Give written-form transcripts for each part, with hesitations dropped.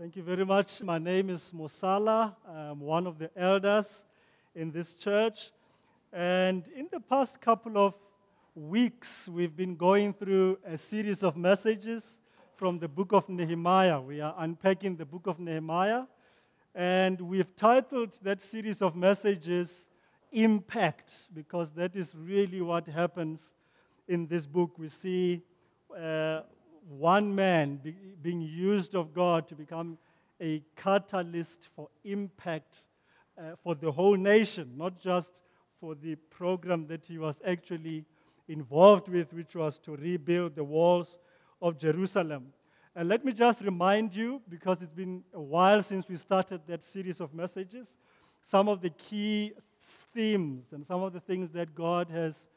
Thank you very much. My name is Mosala. I'm one of the elders in this church. And in the past couple of weeks, we've been going through a series of messages from the book of Nehemiah. We are unpacking the book of Nehemiah. And we've titled that series of messages Impact, because that is really what happens in this book. We see one man being used of God to become a catalyst for impact for the whole nation, not just for the program that he was actually involved with, which was to rebuild the walls of Jerusalem. And let me just remind you, because it's been a while since we started that series of messages, some of the key themes and some of the things that God has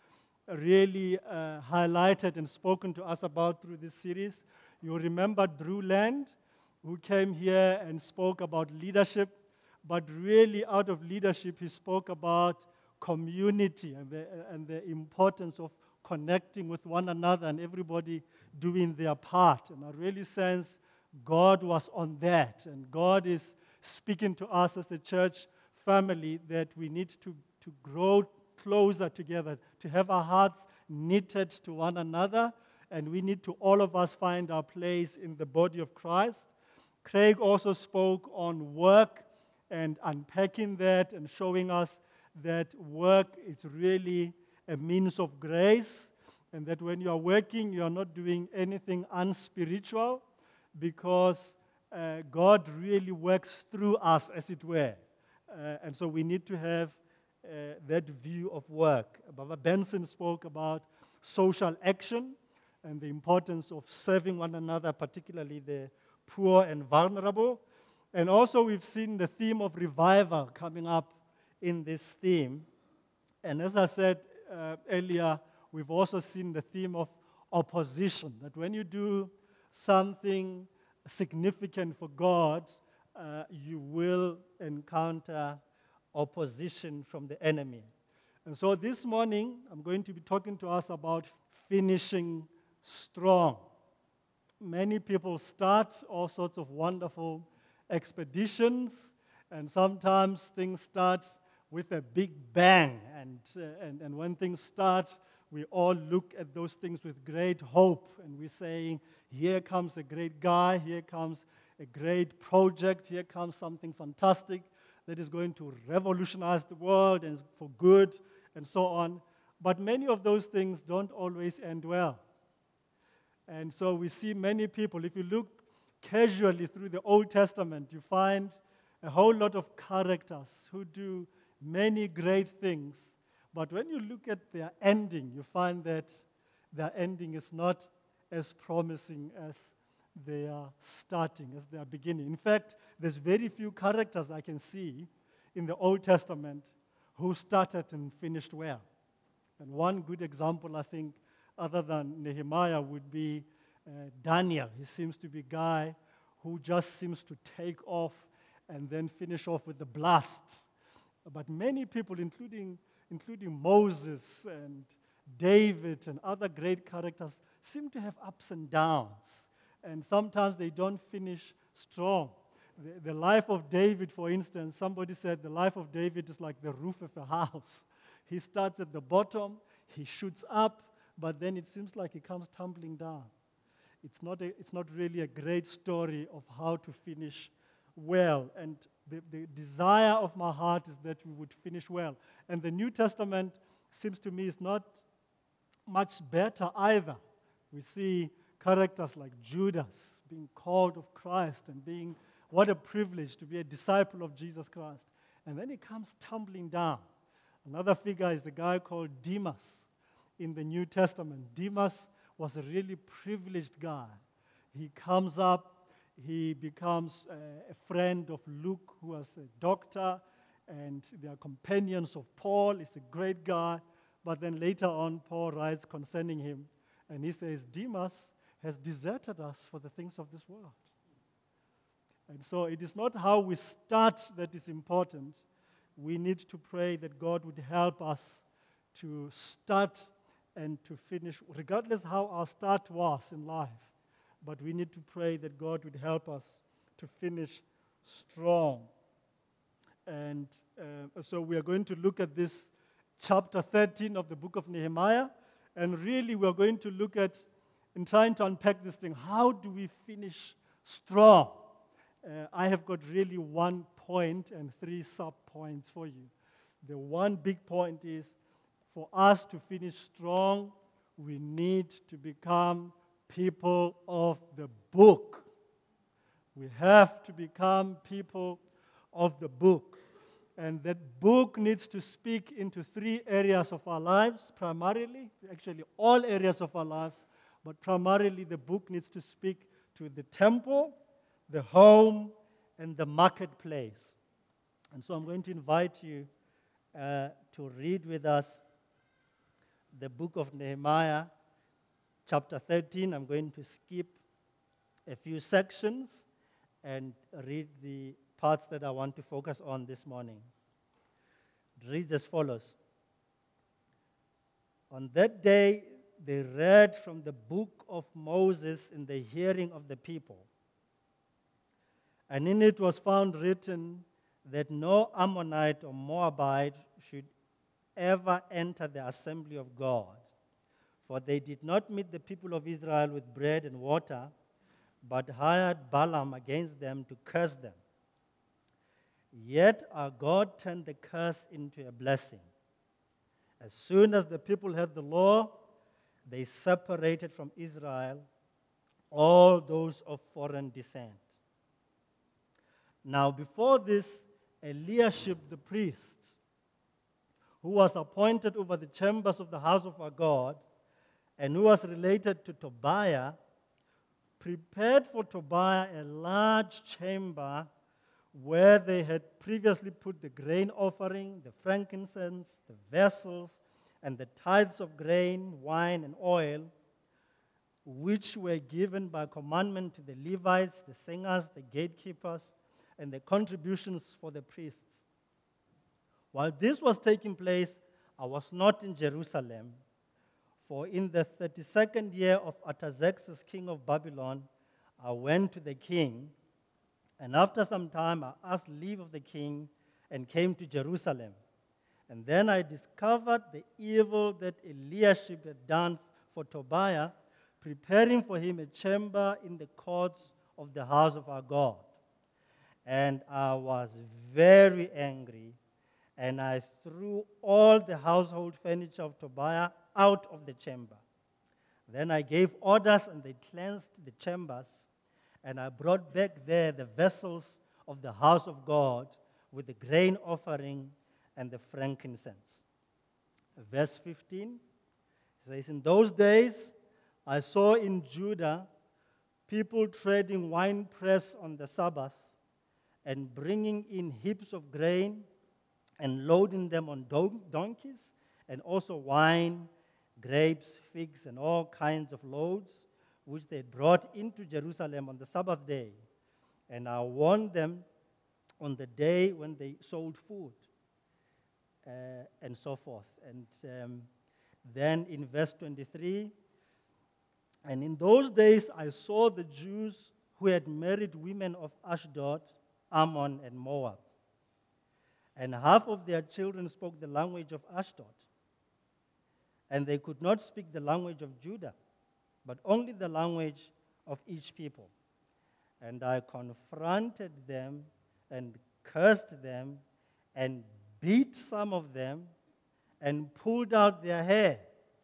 really highlighted and spoken to us about through this series. You remember Drew Land, who came here and spoke about leadership, but really out of leadership, he spoke about community and the importance of connecting with one another and everybody doing their part. And I really sense God was on that, and God is speaking to us as a church family that we need to grow closer together, to have our hearts knitted to one another, and we need to all of us find our place in the body of Christ. Craig also spoke on work and unpacking that and showing us that work is really a means of grace, and that when you are working, you are not doing anything unspiritual, because God really works through us, as it were. And so we need to have that view of work. Baba Benson spoke about social action and the importance of serving one another, particularly the poor and vulnerable. And also we've seen the theme of revival coming up in this theme. And as I said earlier, we've also seen the theme of opposition, that when you do something significant for God, you will encounter opposition from the enemy. And so this morning, I'm going to be talking to us about finishing strong. Many people start all sorts of wonderful expeditions, and sometimes things start with a big bang. And when things start, we all look at those things with great hope, and we're saying, here comes a great guy, here comes a great project, here comes something fantastic that is going to revolutionize the world and for good, and so on. But many of those things don't always end well. And so we see many people, if you look casually through the Old Testament, you find a whole lot of characters who do many great things. But when you look at their ending, you find that their ending is not as promising as they are starting, as they are beginning. In fact, there's very few characters I can see in the Old Testament who started and finished well. And one good example, I think, other than Nehemiah, would be Daniel. He seems to be a guy who just seems to take off and then finish off with the blast. But many people, including Moses and David and other great characters, seem to have ups and downs. And sometimes they don't finish strong. The life of David, for instance, somebody said the life of David is like the roof of a house. He starts at the bottom, he shoots up, but then it seems like he comes tumbling down. It's not really a great story of how to finish well. And the desire of my heart is that we would finish well. And the New Testament seems to me is not much better either. We see characters like Judas being called of Christ and being, what a privilege to be a disciple of Jesus Christ. And then he comes tumbling down. Another figure is a guy called Demas in the New Testament. Demas was a really privileged guy. He comes up, he becomes a friend of Luke, who was a doctor, and they are companions of Paul. He's a great guy. But then later on, Paul writes concerning him, and he says, Demas has deserted us for the things of this world. And so it is not how we start that is important. We need to pray that God would help us to start and to finish, regardless how our start was in life. But we need to pray that God would help us to finish strong. And so we are going to look at this chapter 13 of the book of Nehemiah. And really, we're going to look at, in trying to unpack this thing, how do we finish strong? I have got really 1 point and 3 sub-points for you. The one big point is, for us to finish strong, we need to become people of the book. We have to become people of the book. And that book needs to speak into 3 areas of our lives, primarily, actually all areas of our lives, but primarily the book needs to speak to the temple, the home, and the marketplace. And so I'm going to invite you to read with us the book of Nehemiah, chapter 13. I'm going to skip a few sections and read the parts that I want to focus on this morning. It reads as follows. On that day, they read from the book of Moses in the hearing of the people. And in it was found written that no Ammonite or Moabite should ever enter the assembly of God, for they did not meet the people of Israel with bread and water, but hired Balaam against them to curse them. Yet our God turned the curse into a blessing. As soon as the people heard the law, they separated from Israel all those of foreign descent. Now before this, Eliashib the priest, who was appointed over the chambers of the house of our God, and who was related to Tobiah, prepared for Tobiah a large chamber where they had previously put the grain offering, the frankincense, the vessels, and the tithes of grain, wine, and oil, which were given by commandment to the Levites, the singers, the gatekeepers, and the contributions for the priests. While this was taking place, I was not in Jerusalem, for in the 32nd year of Artaxerxes, king of Babylon, I went to the king, and after some time I asked leave of the king and came to Jerusalem. And then I discovered the evil that Eliashib had done for Tobiah, preparing for him a chamber in the courts of the house of our God. And I was very angry, and I threw all the household furniture of Tobiah out of the chamber. Then I gave orders, and they cleansed the chambers, and I brought back there the vessels of the house of God with the grain offering and the frankincense. Verse 15 says, in those days I saw in Judah people treading winepress on the Sabbath and bringing in heaps of grain and loading them on donkeys, and also wine, grapes, figs, and all kinds of loads, which they brought into Jerusalem on the Sabbath day. And I warned them on the day when they sold food, and so forth. And then in verse 23, and in those days I saw the Jews who had married women of Ashdod, Ammon, and Moab. And half of their children spoke the language of Ashdod. And they could not speak the language of Judah, but only the language of each people. And I confronted them and cursed them and beat some of them and pulled out their hair.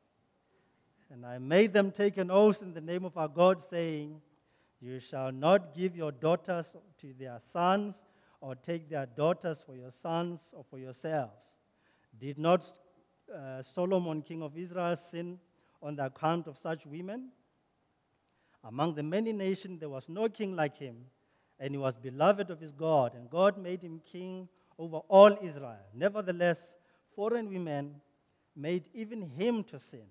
And I made them take an oath in the name of our God, saying, you shall not give your daughters to their sons, or take their daughters for your sons or for yourselves. Did not Solomon, king of Israel, sin on the account of such women? Among the many nations there was no king like him, and he was beloved of his God, and God made him king over all Israel. Nevertheless, foreign women made even him to sin.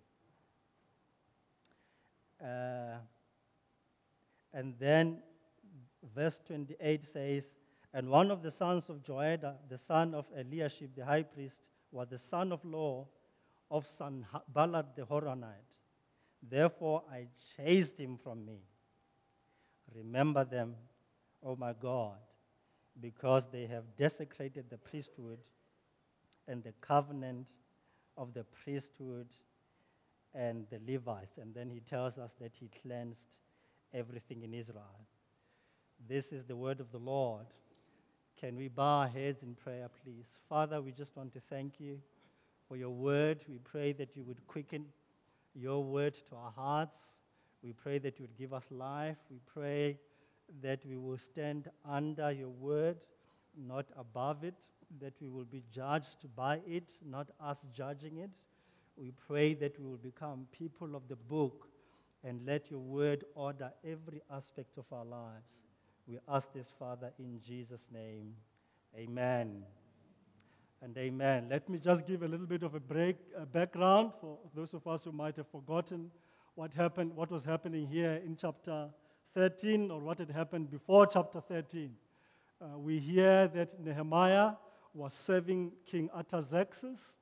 And then verse 28 says, and one of the sons of Joiada, the son of Eliashib, the high priest, was the son-in-law of Sanballat the Horonite. Therefore I chased him from me. Remember them, O my God, because they have desecrated the priesthood and the covenant of the priesthood and the Levites. And then he tells us that he cleansed everything in Israel. This is the word of the Lord. Can we bow our heads in prayer, please? Father, we just want to thank you for your word. We pray that you would quicken your word to our hearts. We pray that you would give us life. We pray that we will stand under your word, not above it, that we will be judged by it, not us judging it. We pray that we will become people of the book and let your word order every aspect of our lives. We ask this, Father, in Jesus' name. Amen and amen. Let me just give a little bit of a background for those of us who might have forgotten what was happening here in chapter 13, or what had happened before chapter 13. We hear that Nehemiah was serving King Artaxerxes,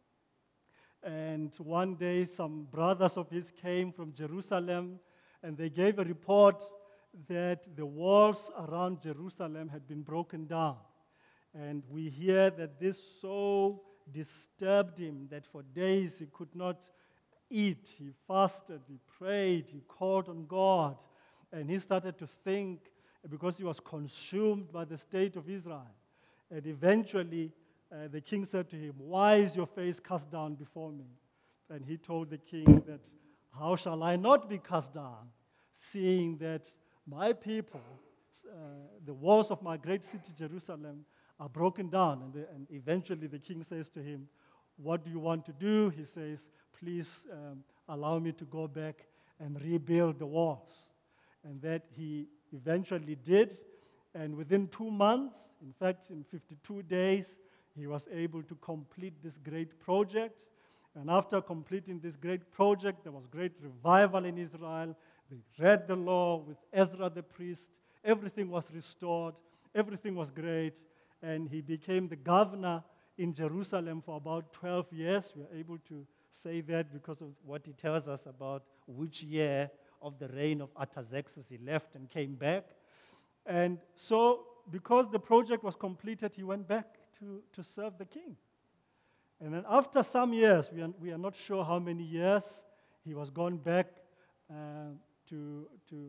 and one day some brothers of his came from Jerusalem, and they gave a report that the walls around Jerusalem had been broken down. And we hear that this so disturbed him that for days he could not eat. He fasted, he prayed, he called on God, and he started to think, because he was consumed by the state of Israel. And eventually, the king said to him, "Why is your face cast down before me?" And he told the king that, "How shall I not be cast down, seeing that my people, the walls of my great city Jerusalem, are broken down?" And eventually the king says to him, "What do you want to do?" He says, "Please allow me to go back and rebuild the walls." And that he eventually did. And within 2 months, in fact, in 52 days, he was able to complete this great project. And after completing this great project, there was great revival in Israel. They read the law with Ezra the priest. Everything was restored. Everything was great. And he became the governor in Jerusalem for about 12 years. We are able to say that because of what he tells us about which year of the reign of Artaxerxes he left and came back. And so, because the project was completed, he went back to serve the king. And then after some years, we are not sure how many years, he was gone back to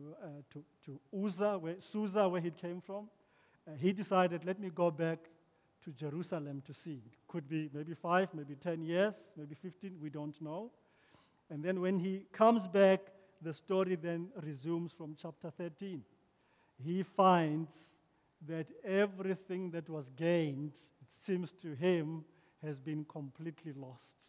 Susa, where he came from. He decided, let me go back to Jerusalem to see. It could be maybe 5, maybe 10 years, maybe 15, we don't know. And then when he comes back, the story then resumes from chapter 13. He finds that everything that was gained, it seems to him, has been completely lost.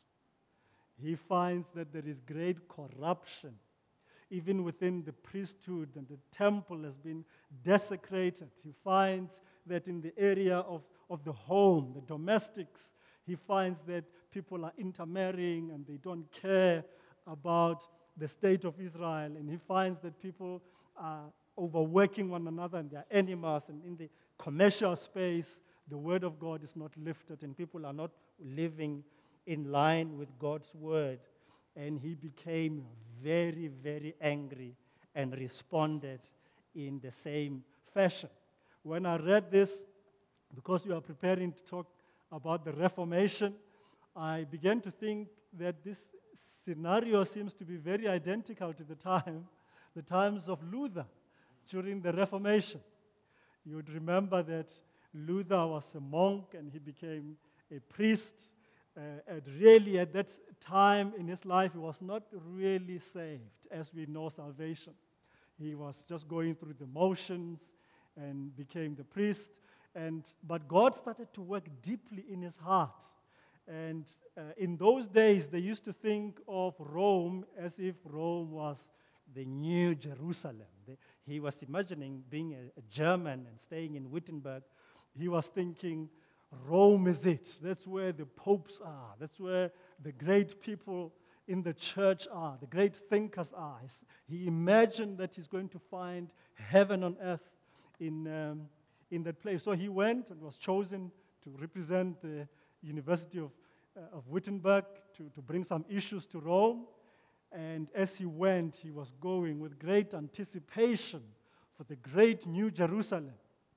He finds that there is great corruption. Even within the priesthood, and the temple has been desecrated. He finds that in the area of the home, the domestics, he finds that people are intermarrying and they don't care about the state of Israel. And he finds that people are overworking one another and their animals, and in the commercial space, the word of God is not lifted and people are not living in line with God's word. And he became very, very angry and responded in the same fashion. When I read this, because we are preparing to talk about the Reformation, I began to think that this scenario seems to be very identical to the times of Luther during the Reformation. You would remember that Luther was a monk and he became a priest. And really, at that time in his life, he was not really saved as we know salvation. He was just going through the motions and became the priest. But God started to work deeply in his heart. And in those days, they used to think of Rome as if Rome was the new Jerusalem. He was imagining being a German and staying in Wittenberg. He was thinking, Rome is it. That's where the popes are. That's where the great people in the church are, the great thinkers are. He imagined that he's going to find heaven on earth in that place. So he went and was chosen to represent the University of Wittenberg to bring some issues to Rome. And as he went, he was going with great anticipation for the great new Jerusalem.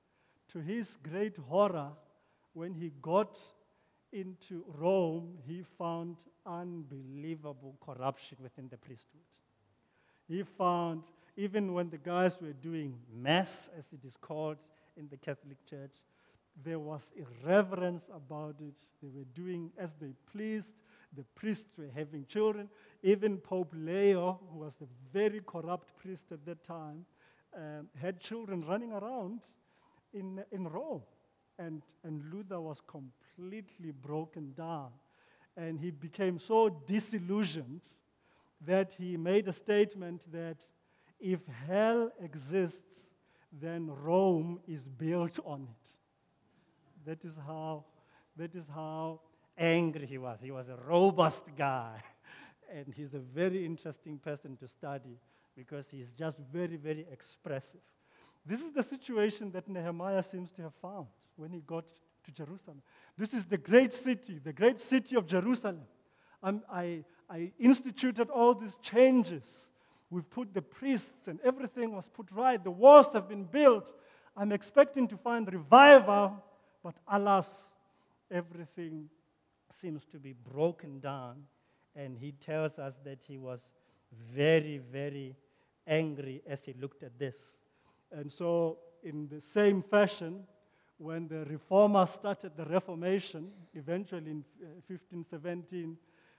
to his great horror, when he got into Rome, he found unbelievable corruption within the priesthood. He found, even when the guys were doing mass, as it is called in the Catholic Church, there was irreverence about it. They were doing as they pleased. The priests were having children. Even Pope Leo, who was a very corrupt priest at that time, had children running around in Rome. And Luther was completely broken down. And he became so disillusioned that he made a statement that if hell exists, then Rome is built on it. That is how angry he was. He was a robust guy. And he's a very interesting person to study because he's just very, very expressive. This is the situation that Nehemiah seems to have found when he got to Jerusalem. This is the great city of Jerusalem. I instituted all these changes. We've put the priests and everything was put right. The walls have been built. I'm expecting to find revival, but alas, everything seems to be broken down. And he tells us that he was very, very angry as he looked at this. And so, in the same fashion, when the reformers started the Reformation, eventually in 1517,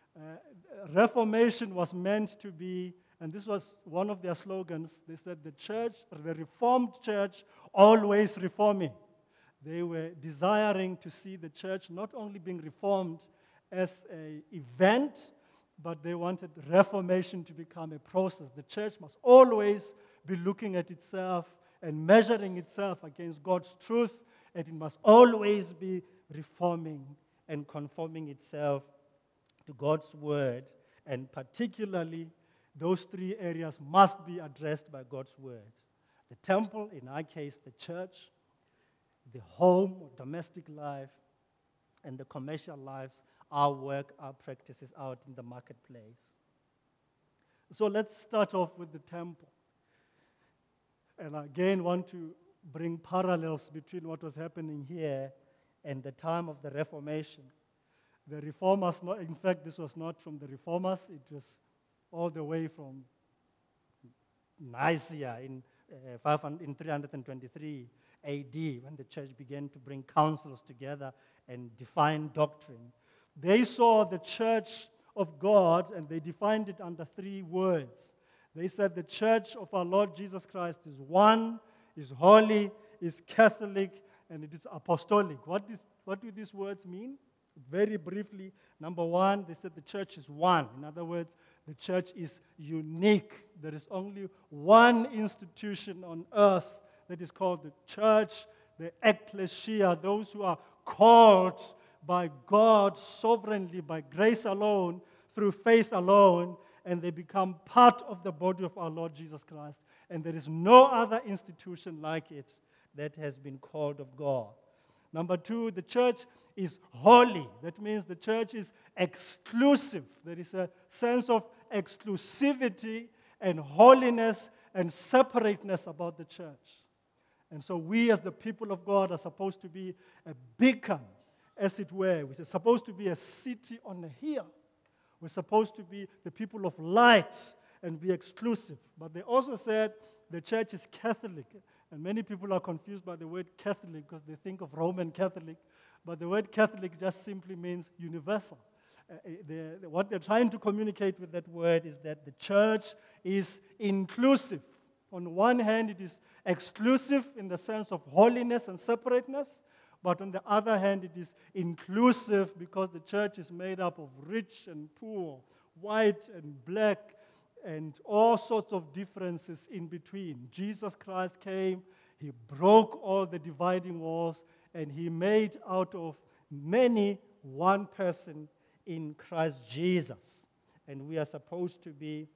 Reformation was meant to be, and this was one of their slogans, they said the church, the Reformed church, always reforming. They were desiring to see the church not only being reformed as an event, but they wanted Reformation to become a process. The church must always be looking at itself and measuring itself against God's truth, and it must always be reforming and conforming itself to God's word, and particularly those three areas must be addressed by God's word. The temple, in our case, the church, the home or domestic life, and the commercial lives, our work, our practices out in the marketplace. So let's start off with the temple. And I again want to bring parallels between what was happening here and the time of the Reformation. The Reformers, in fact, this was not from the Reformers, it was all the way from Nicaea in 323 AD, when the church began to bring councils together and define doctrine. They saw the church of God, and they defined it under three words. They said the church of our Lord Jesus Christ is one, is holy, is Catholic, and it is apostolic. What do these words mean? Very briefly, number one, they said the church is one. In other words, the church is unique. There is only one institution on earth that is called the church, the ecclesia, those who are called by God sovereignly, by grace alone, through faith alone, and they become part of the body of our Lord Jesus Christ. And there is no other institution like it that has been called of God. Number two, the church is holy. That means the church is exclusive. There is a sense of exclusivity and holiness and separateness about the church. And so we as the people of God are supposed to be a beacon, as it were. We're supposed to be a city on a hill. We're supposed to be the people of light and be exclusive. But they also said the church is Catholic. And many people are confused by the word Catholic because they think of Roman Catholic. But the word Catholic just simply means universal. What they're trying to communicate with that word is that the church is inclusive. On one hand, it is exclusive in the sense of holiness and separateness. But on the other hand, it is inclusive because the church is made up of rich and poor, white and black, and all sorts of differences in between. Jesus Christ came, he broke all the dividing walls, and he made out of many one person in Christ Jesus. And we are supposed to be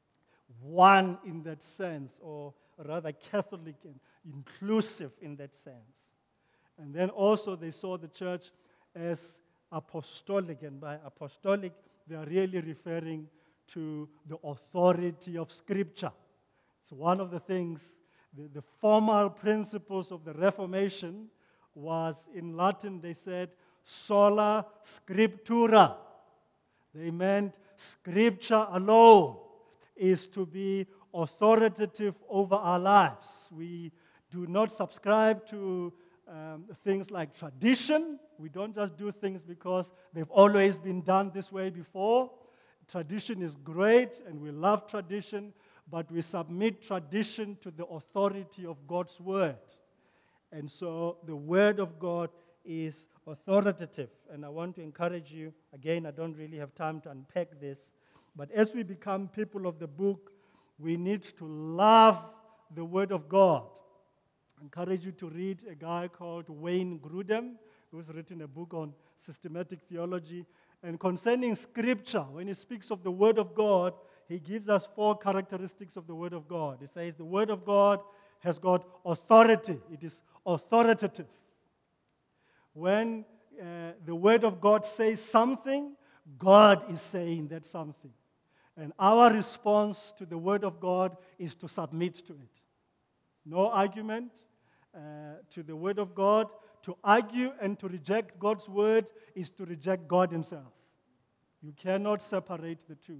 one in that sense, or rather Catholic and inclusive in that sense. And then also they saw the church as apostolic, and by apostolic they are really referring to the authority of Scripture. It's one of the things, the formal principles of the Reformation was, in Latin, they said, sola scriptura. They meant scripture alone is to be authoritative over our lives. We do not subscribe to things like tradition. We don't just do things because they've always been done this way before. Tradition is great, and we love tradition, but we submit tradition to the authority of God's word. And so the word of God is authoritative. And I want to encourage you, again, I don't really have time to unpack this, but as we become people of the book, we need to love the word of God. I encourage you to read a guy called Wayne Grudem, who's written a book on systematic theology. And concerning Scripture, when he speaks of the Word of God, he gives us 4 characteristics of the Word of God. He says the Word of God has got authority. It is authoritative. When the Word of God says something, God is saying that something. And our response to the Word of God is to submit to it. No argument to the Word of God. To argue and to reject God's Word is to reject God Himself. You cannot separate the two.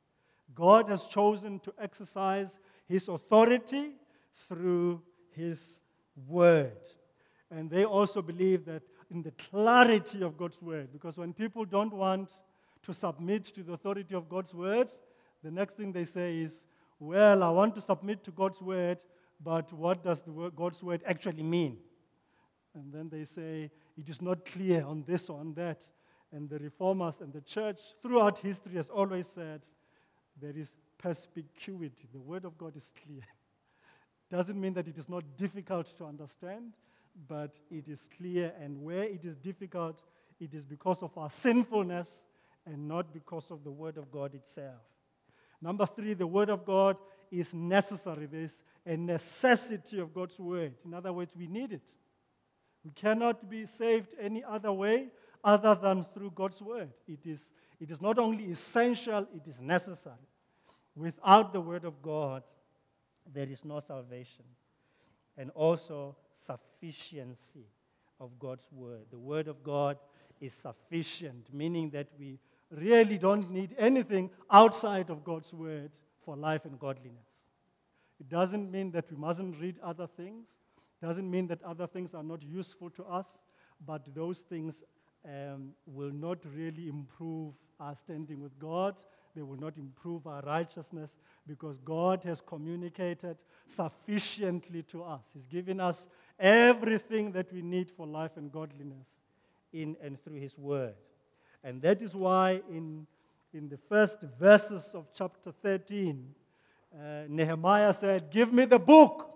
God has chosen to exercise His authority through His Word. And they also believe that in the clarity of God's Word, because when people don't want to submit to the authority of God's Word, the next thing they say is, well, I want to submit to God's Word, but what does God's Word actually mean? And then they say, it is not clear on this or on that. And the Reformers and the church throughout history has always said, there is perspicuity. The Word of God is clear. Doesn't mean that it is not difficult to understand, but it is clear. And where it is difficult, it is because of our sinfulness and not because of the Word of God itself. Number 3, the Word of God is necessary. There's a necessity of God's Word. In other words, we need it. We cannot be saved any other way other than through God's Word. It is not only essential, it is necessary. Without the Word of God, there is no salvation. And also sufficiency of God's Word. The Word of God is sufficient, meaning that we really don't need anything outside of God's Word for life and godliness. It doesn't mean that we mustn't read other things. Doesn't mean that other things are not useful to us, but those things will not really improve our standing with God. They will not improve our righteousness because God has communicated sufficiently to us. He's given us everything that we need for life and godliness in and through His Word. And that is why in the first verses of chapter 13, Nehemiah said, give me the book.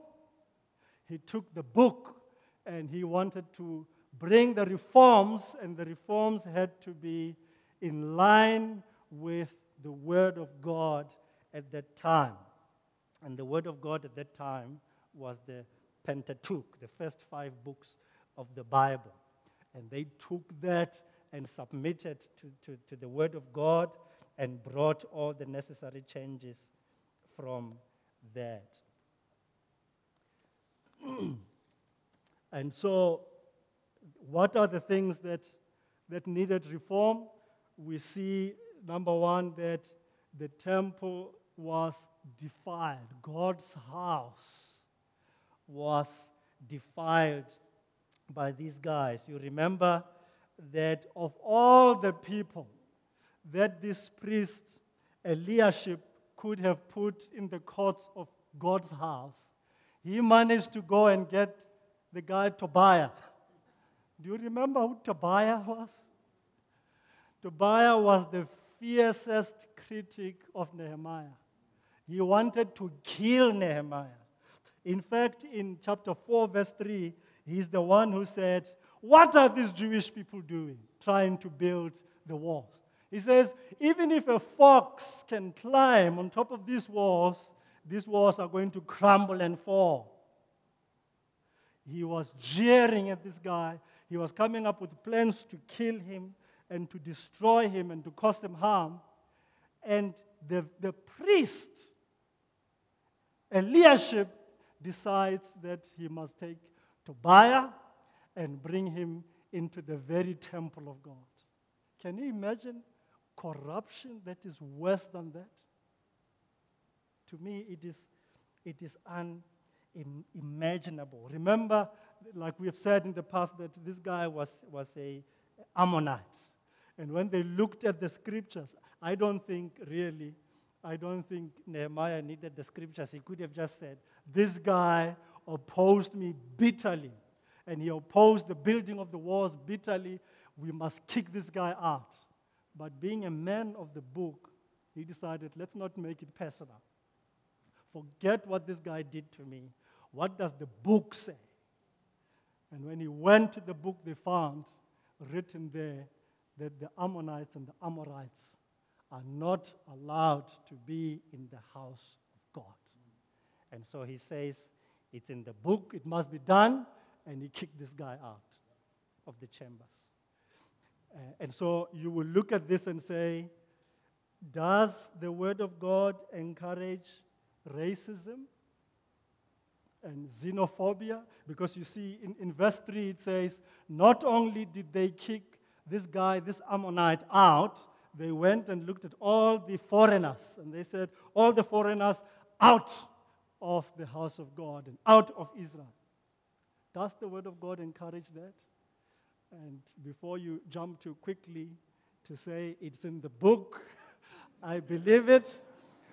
He took the book and he wanted to bring the reforms, and the reforms had to be in line with the Word of God at that time. And the Word of God at that time was the Pentateuch, the first 5 books of the Bible. And they took that and submitted to the Word of God and brought all the necessary changes from that. And so, what are the things that needed reform? We see, number 1, that the temple was defiled. God's house was defiled by these guys. You remember that of all the people that this priest Eliashib could have put in the courts of God's house, he managed to go and get the guy Tobiah. Do you remember who Tobiah was? Tobiah was the fiercest critic of Nehemiah. He wanted to kill Nehemiah. In fact, in chapter 4, verse 3, he's the one who said, what are these Jewish people doing, trying to build the walls? He says, even if a fox can climb on top of these walls are going to crumble and fall. He was jeering at this guy. He was coming up with plans to kill him and to destroy him and to cause him harm. And the priest, Eliashib, decides that he must take Tobiah and bring him into the very temple of God. Can you imagine corruption that is worse than that? To me, it is unimaginable. Remember, like we have said in the past, that this guy was a Ammonite. And when they looked at the scriptures, I don't think Nehemiah needed the scriptures. He could have just said, this guy opposed me bitterly, and he opposed the building of the walls bitterly. We must kick this guy out. But being a man of the book, he decided, let's not make it personal. Forget what this guy did to me. What does the book say? And when he went to the book, they found written there that the Ammonites and the Amorites are not allowed to be in the house of God. And so he says, it's in the book, it must be done, and he kicked this guy out of the chambers. And so you will look at this and say, does the Word of God encourage racism and xenophobia? Because you see, in verse 3 it says, not only did they kick this guy, this Ammonite, out, they went and looked at all the foreigners, and they said, all the foreigners out of the house of God and out of Israel. Does the Word of God encourage that? And before you jump too quickly to say it's in the book, I believe it,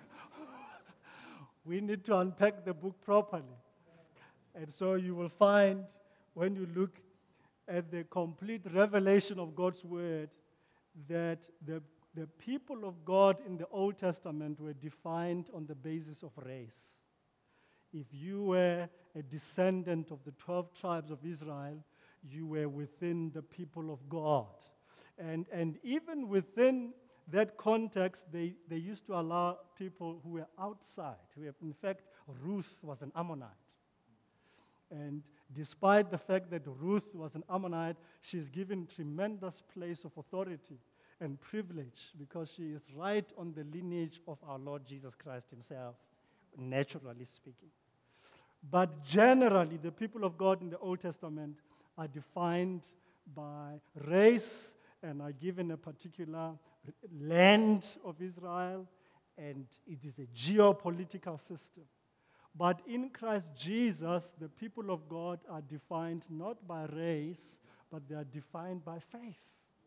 we need to unpack the book properly. And so you will find, when you look at the complete revelation of God's Word, that the people of God in the Old Testament were defined on the basis of race. If you were a descendant of the 12 tribes of Israel, you were within the people of God. And even within that context, they used to allow people who were outside. In fact, Ruth was an Ammonite. And despite the fact that Ruth was an Ammonite, she's given tremendous place of authority and privilege because she is right on the lineage of our Lord Jesus Christ himself, naturally speaking. But generally, the people of God in the Old Testament are defined by race and are given a particular land of Israel, and it is a geopolitical system. But in Christ Jesus, the people of God are defined not by race, but they are defined by faith.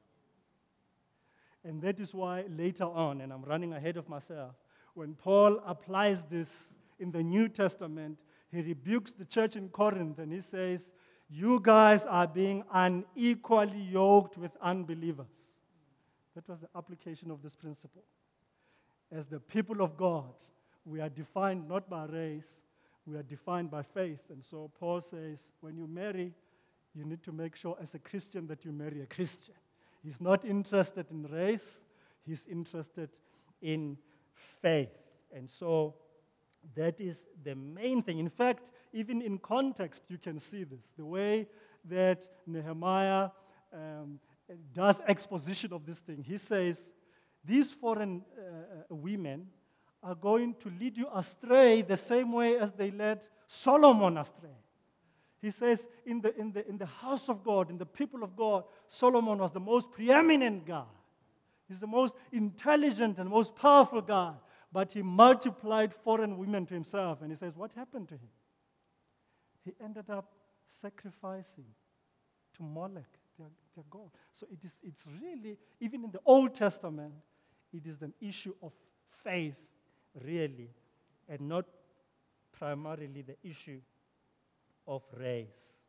And that is why later on, and I'm running ahead of myself, when Paul applies this in the New Testament, he rebukes the church in Corinth and he says, you guys are being unequally yoked with unbelievers. That was the application of this principle. As the people of God, we are defined not by race, we are defined by faith. And so Paul says, when you marry, you need to make sure as a Christian that you marry a Christian. He's not interested in race, he's interested in faith. And so that is the main thing. In fact, even in context, you can see this. The way that Nehemiah does exposition of this thing. He says, these foreign women are going to lead you astray the same way as they led Solomon astray. He says, in the house of God, in the people of God, Solomon was the most preeminent guy. He's the most intelligent and most powerful guy. But he multiplied foreign women to himself. And he says, what happened to him? He ended up sacrificing to Molech, their god. So it's really, even in the Old Testament, it is an issue of faith, really, and not primarily the issue of race.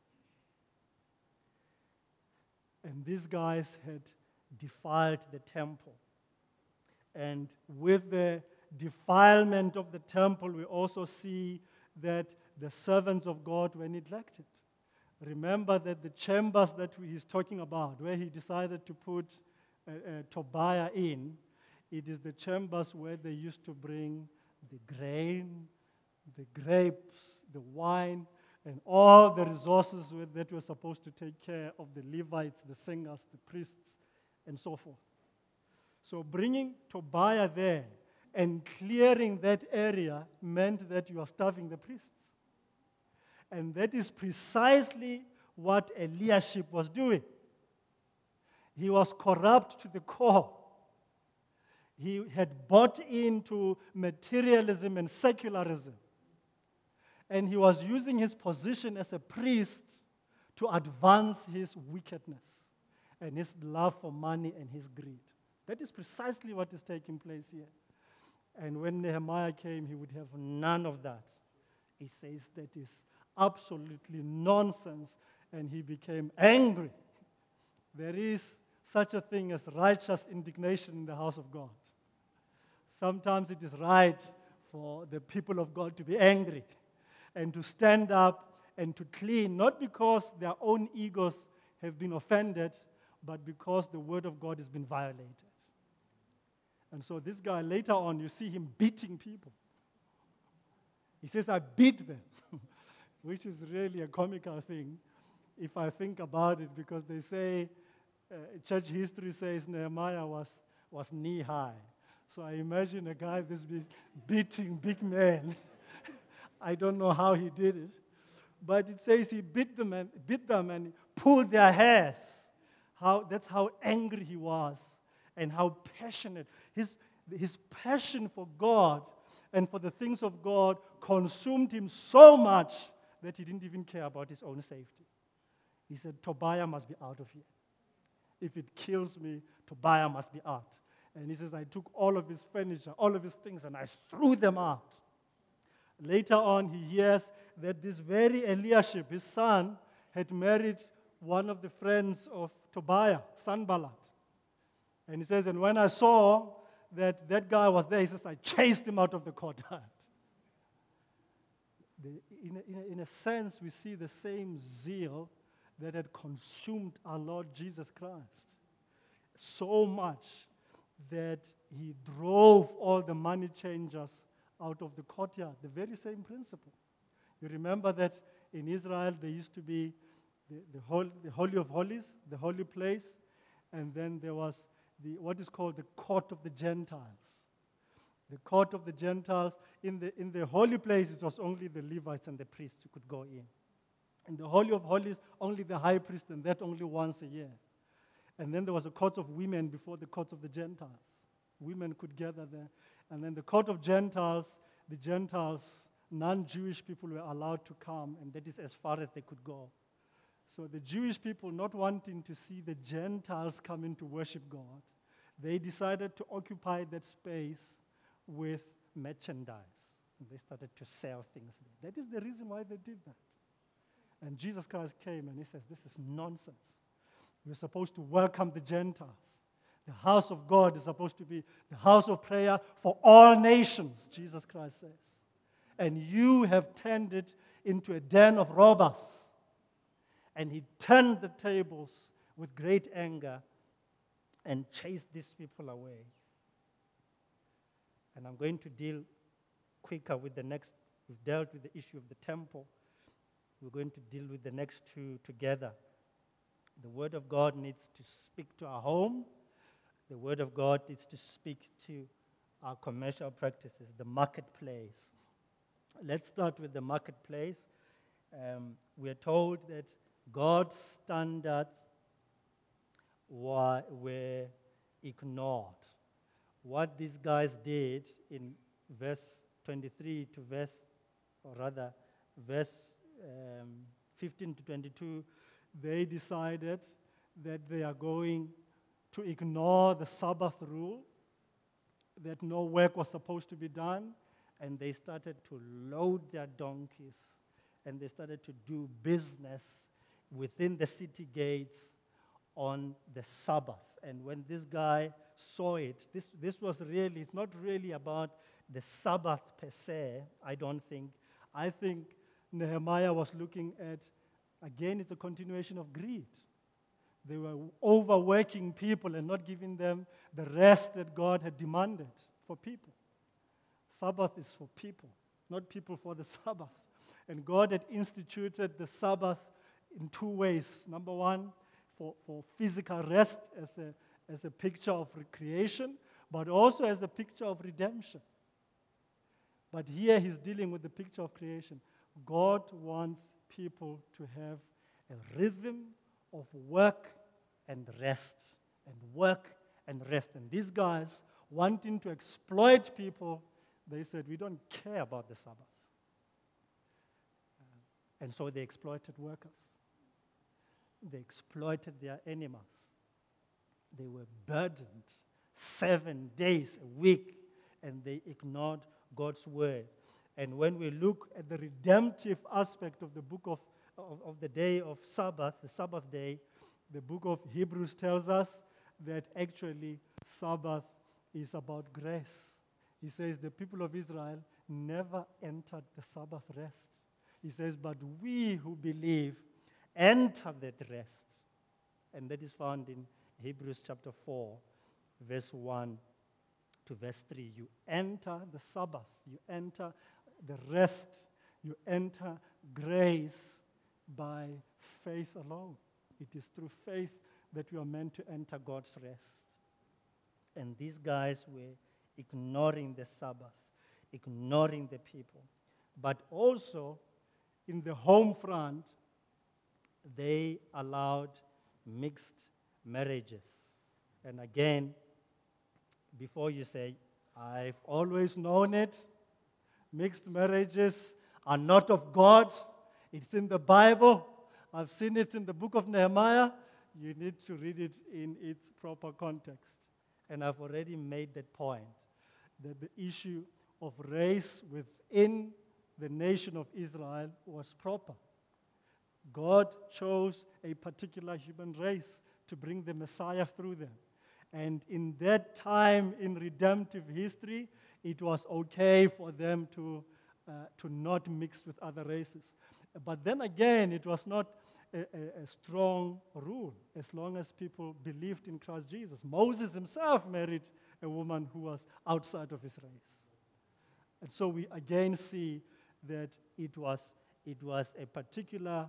And these guys had defiled the temple. And with the defilement of the temple, we also see that the servants of God were neglected. Remember that the chambers that he's talking about, where he decided to put Tobiah in, it is the chambers where they used to bring the grain, the grapes, the wine, and all the resources that were supposed to take care of the Levites, the singers, the priests, and so forth. So bringing Tobiah there and clearing that area meant that you are starving the priests. And that is precisely what Eliashib was doing. He was corrupt to the core. He had bought into materialism and secularism. And he was using his position as a priest to advance his wickedness and his love for money and his greed. That is precisely what is taking place here. And when Nehemiah came, he would have none of that. He says that is absolutely nonsense, and he became angry. There is such a thing as righteous indignation in the house of God. Sometimes it is right for the people of God to be angry and to stand up and to clean, not because their own egos have been offended, but because the word of God has been violated. And so this guy, later on, you see him beating people. He says, I beat them, which is really a comical thing if I think about it, because they say, church history says Nehemiah was knee-high. So I imagine a guy this big beating big men. I don't know how he did it. But it says he beat them and pulled their hairs. That's how angry he was and how passionate. His passion for God and for the things of God consumed him so much that he didn't even care about his own safety. He said, Tobiah must be out of here. If it kills me, Tobiah must be out. And he says, I took all of his furniture, all of his things, and I threw them out. Later on, he hears that this very Eliashib, his son, had married one of the friends of Tobiah, Sanballat. And he says, and when I saw that that guy was there, he says, I chased him out of the courtyard. In a sense, we see the same zeal that had consumed our Lord Jesus Christ. So much that he drove all the money changers out of the courtyard. The very same principle. You remember that in Israel there used to be the Holy of Holies, the holy place, and then there was what is called the court of the Gentiles. The court of the Gentiles, in the holy place, it was only the Levites and the priests who could go in. In the Holy of Holies, only the high priest, and that only once a year. And then there was a court of women before the court of the Gentiles. Women could gather there. And then the court of Gentiles, the Gentiles, non-Jewish people were allowed to come, and that is as far as they could go. So the Jewish people, not wanting to see the Gentiles come in to worship God, they decided to occupy that space with merchandise. And they started to sell things there. That is the reason why they did that. And Jesus Christ came and he says, this is nonsense. We're supposed to welcome the Gentiles. The house of God is supposed to be the house of prayer for all nations, Jesus Christ says. And you have turned it into a den of robbers. And he turned the tables with great anger and chased these people away. And I'm going to deal quicker with the next. We've dealt with the issue of the temple. We're going to deal with the next two together. The Word of God needs to speak to our home. The Word of God needs to speak to our commercial practices, the marketplace. Let's start with the marketplace. We are told that God's standards were ignored. What these guys did in verse 23 to verse 15 to 22, they decided that they are going to ignore the Sabbath rule, that no work was supposed to be done, and they started to load their donkeys, and they started to do business within the city gates on the Sabbath. And when this guy saw it, this was really, it's not really about the Sabbath per se, I don't think. I think Nehemiah was looking at, again, it's a continuation of greed. They were overworking people and not giving them the rest that God had demanded for people. Sabbath is for people, not people for the Sabbath. And God had instituted the Sabbath in two ways. Number one, for physical rest as a picture of recreation, but also as a picture of redemption. But here he's dealing with the picture of creation. God wants people to have a rhythm of work and rest, and work and rest. And these guys, wanting to exploit people, they said, we don't care about the Sabbath. And so they exploited workers. They exploited their animals. They were burdened 7 days a week, and they ignored God's word. And when we look at the redemptive aspect of the book of the day of Sabbath, the Sabbath day, the book of Hebrews tells us that actually Sabbath is about grace. He says the people of Israel never entered the Sabbath rest. He says, but we who believe enter that rest. And that is found in Hebrews chapter 4, verse 1 to verse 3. You enter the Sabbath, you enter the rest, you enter grace by faith alone. It is through faith that we are meant to enter God's rest. And these guys were ignoring the Sabbath, ignoring the people. But also, in the home front, they allowed mixed marriages. And again, before you say, I've always known it, mixed marriages are not of God. It's in the Bible. I've seen it in the book of Nehemiah. You need to read it in its proper context. And I've already made that point, that the issue of race within the nation of Israel was proper. God chose a particular human race to bring the Messiah through them. And in that time in redemptive history, it was okay for them to not mix with other races. But then again, it was not a strong rule as long as people believed in Christ Jesus. Moses himself married a woman who was outside of his race. And so we again see that it was a particular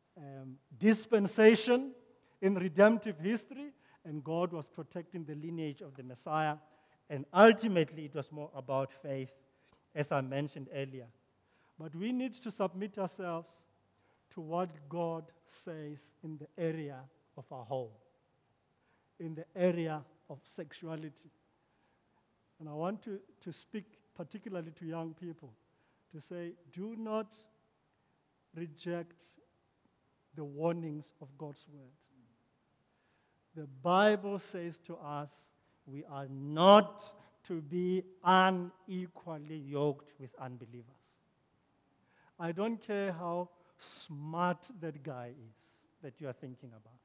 dispensation in redemptive history, and God was protecting the lineage of the Messiah. And ultimately, it was more about faith, as I mentioned earlier. But we need to submit ourselves to what God says in the area of our home, in the area of sexuality. And I want to speak particularly to young people, to say, do not reject the warnings of God's word. The Bible says to us, we are not to be unequally yoked with unbelievers. I don't care how smart that guy is that you are thinking about.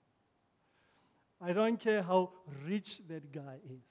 I don't care how rich that guy is.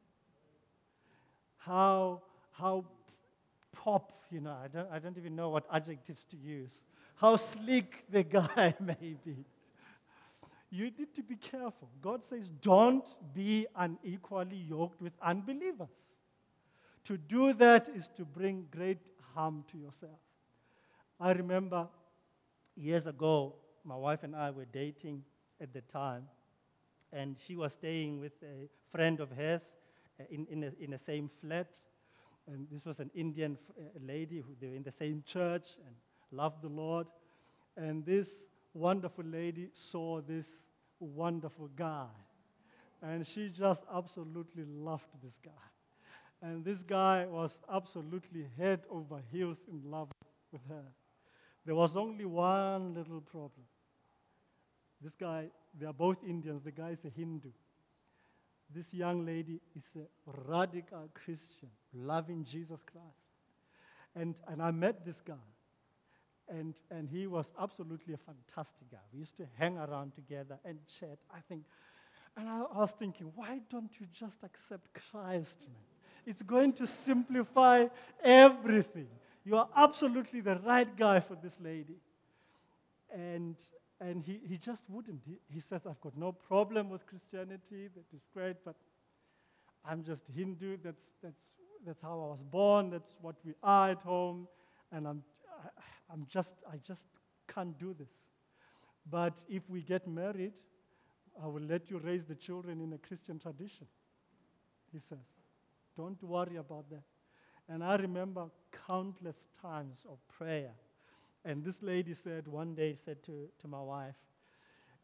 How pop, I don't even know what adjectives to use. How slick the guy may be. You need to be careful. God says, don't be unequally yoked with unbelievers. To do that is to bring great harm to yourself. I remember years ago, my wife and I were dating at the time, and she was staying with a friend of hers in the same flat. And this was an Indian lady who they were in the same church and loved the Lord. And this wonderful lady saw this wonderful guy. And she just absolutely loved this guy. And this guy was absolutely head over heels in love with her. There was only one little problem. This guy, they are both Indians. The guy is a Hindu. This young lady is a radical Christian, loving Jesus Christ. And I met this guy. And he was absolutely a fantastic guy. We used to hang around together and chat. And I was thinking, why don't you just accept Christ, man? It's going to simplify everything. You are absolutely the right guy for this lady. And he just wouldn't. He says, I've got no problem with Christianity. That is great, but I'm just Hindu. That's how I was born. That's what we are at home. And I just can't do this. But if we get married, I will let you raise the children in a Christian tradition, he says. Don't worry about that. And I remember countless times of prayer. And this lady said, one day said to my wife,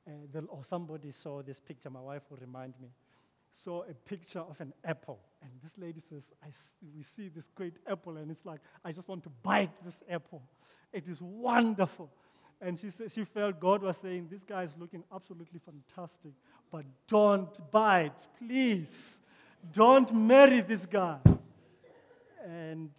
or somebody saw this picture, my wife will remind me, saw a picture of an apple. And this lady says, we see this great apple, and it's like, I just want to bite this apple. It is wonderful. And she said she felt God was saying, this guy is looking absolutely fantastic, but don't bite, please. Don't marry this guy. And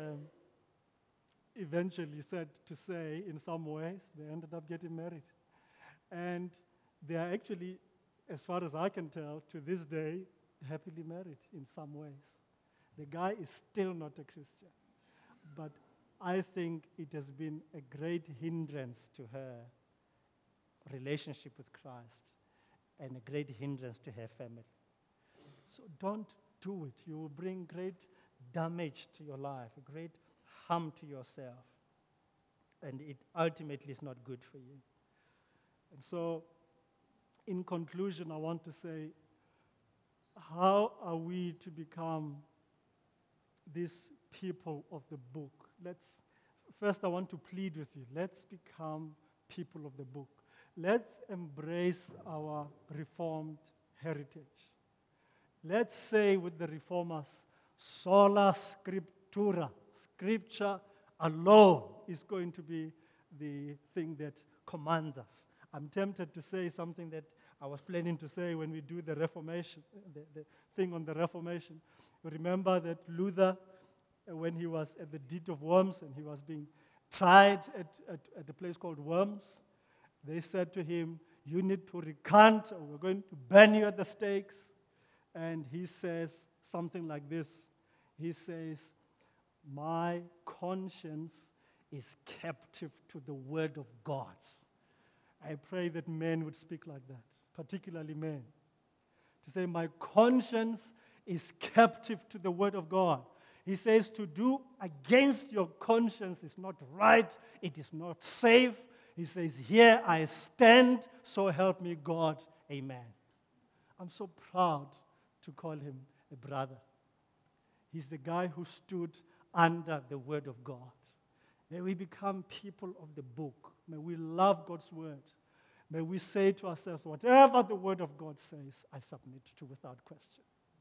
eventually said to say, in some ways, they ended up getting married. And they are actually, as far as I can tell, to this day, happily married in some ways. The guy is still not a Christian. But I think it has been a great hindrance to her relationship with Christ and a great hindrance to her family. So don't do it. You will bring great damage to your life, a great harm to yourself. And it ultimately is not good for you. And so, in conclusion, I want to say, how are we to become these people of the book? First, I want to plead with you. Let's become people of the book. Let's embrace our Reformed heritage. Let's say with the Reformers, sola scriptura, scripture alone is going to be the thing that commands us. I'm tempted to say something that I was planning to say when we do the Reformation, the thing on the Reformation. Remember that Luther, when he was at the Diet of Worms and he was being tried at a place called Worms, they said to him, you need to recant or we're going to burn you at the stakes. And he says something like this. He says, my conscience is captive to the word of God. I pray that men would speak like that, particularly men. To say, my conscience is captive to the word of God. He says to do against your conscience is not right, it is not safe. He says, here I stand, so help me God. Amen. I'm so proud to call him a brother. He's the guy who stood under the word of God. May we become people of the book. May we love God's word. May we say to ourselves, whatever the word of God says, I submit to without question.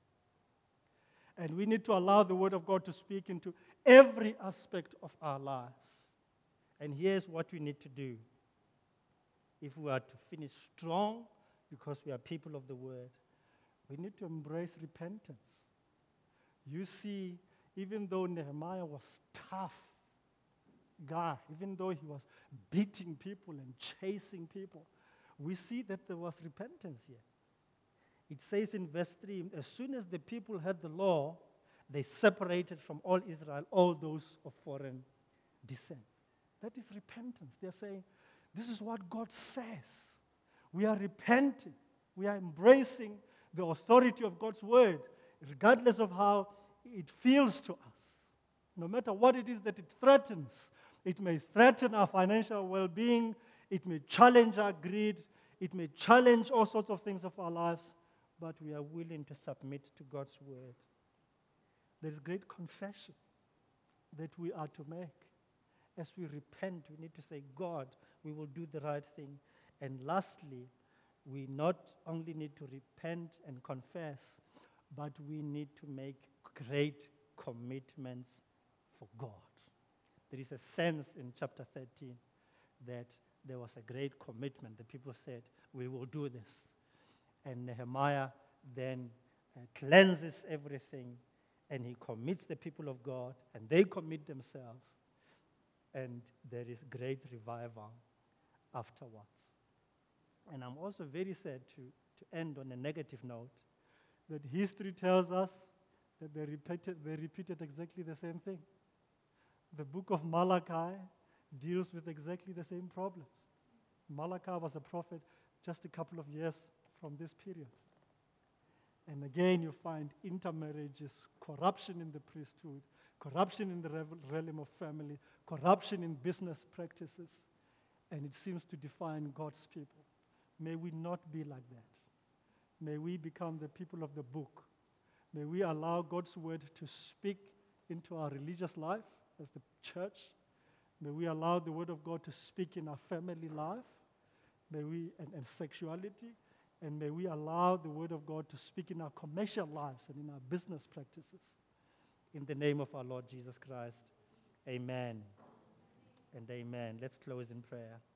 And we need to allow the word of God to speak into every aspect of our lives. And here's what we need to do. If we are to finish strong, because we are people of the word, we need to embrace repentance. You see, even though Nehemiah was tough guy, even though he was beating people and chasing people, we see that there was repentance here. It says in verse 3, as soon as the people heard the law, they separated from all Israel, all those of foreign descent. That is repentance. They're saying, this is what God says. We are repenting. We are embracing the authority of God's word, regardless of how it feels to us. No matter what it is that it threatens. It may threaten our financial well-being. It may challenge our greed. It may challenge all sorts of things of our lives. But we are willing to submit to God's word. There is great confession that we are to make. As we repent, we need to say, God, we will do the right thing. And lastly, we not only need to repent and confess, but we need to make great commitments for God. There is a sense in chapter 13 that there was a great commitment. The people said, we will do this. And Nehemiah then cleanses everything, and he commits the people of God, and they commit themselves, and there is great revival afterwards. And I'm also very sad to end on a negative note, that history tells us that they repeated exactly the same thing. The book of Malachi deals with exactly the same problems. Malachi was a prophet just a couple of years from this period. And again, you find intermarriages, corruption in the priesthood, corruption in the realm of family, corruption in business practices, and it seems to define God's people. May we not be like that. May we become the people of the book. May we allow God's word to speak into our religious life as the church. May we allow the word of God to speak in our family life. and sexuality, and may we allow the Word of God to speak in our commercial lives and in our business practices. In the name of our Lord Jesus Christ, amen and amen. Let's close in prayer.